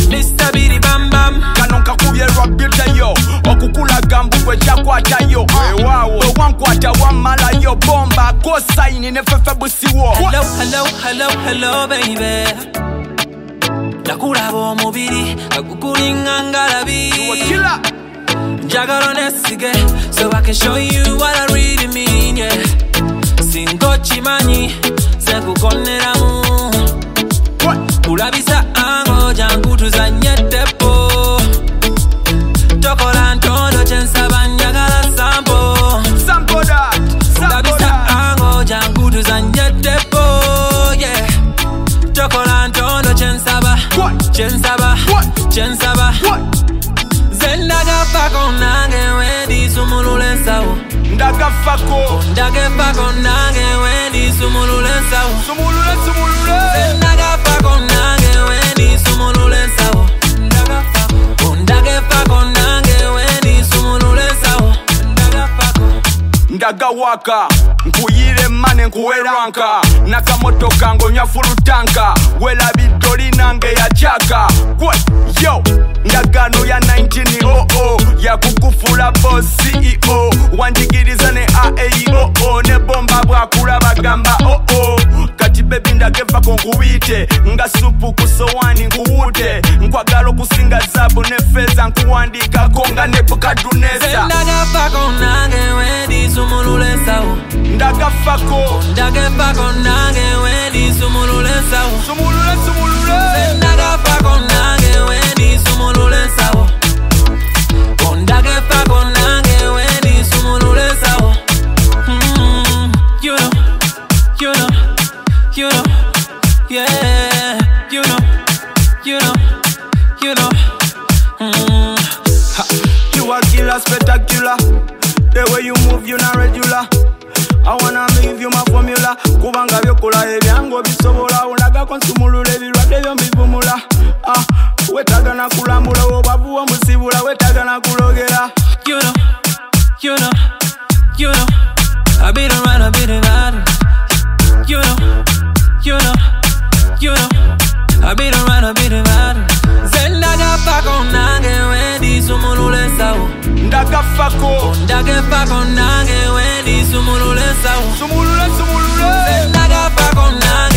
Mr. Bidi Bam Bam. Kano kakubye rwabitayo okukulaga mbugwe kyakwatayo weewaawo owankwata wammalayo bomba kosaini ne fefe busiwo. Hello, hello, hello, hello baby. Nakulaba omubiri kakukulinga ngalabi. Njagala nesige so I can show you what I really mean, yeah. Singo chimanyi sekukoneramu kulabisa ango jangu tuzanye tepo tokola ntondo kyensaba njagala sample that kulabisa ango jangu tuzanye tepo, yeah. Tokola ntondo kyensaba Ndagafako nange wendi sumulule nsawo. Ndagafako nange wendi sumulule nsawo. Sumulule Ndagafako nange wendi sumulule nsawo. Ndagafako nange wendi sumulule nsawo. Ndagawaka nkuyire mane nkuweranka nakamotoka ngonywa fulutanka wela bidoli nange ya chaka. Yo ndagano ya 1900 ya kukufula boss CEO wanjigiriza ne AAO ne bomba bwakula bagamba kati baby ndagevako nkubite nga supu kusowani nkuwute nkwagala okusinga zabu ne feza nkuwandikako nga Nebukaduneza. Ndagafako nange wendi sumulule nsawo. Ndagafako nange wendi sumulule nsawo. Sumulule Ndagafako nange wendi sumulule nsawo. Ndagafako nange wendi sumulule nsawo. You know, yeah. You know. You are killer, spectacular. The way you move, you not regular. I wanna leave you my formula. Kubanga byokola ebyango bisobola. Olaga konsumulule birwadde byo mbivumula. Wetaga na kulambula obavu wa musibula. Wetaga na kulogera. You know. I beat around, I beat around. You know. I beat around, I beat around. Ndagafako nange wendi sumulule nsawo. Ndagafako nange wendi sumulule nsawo. Sumulule Ndagafako nange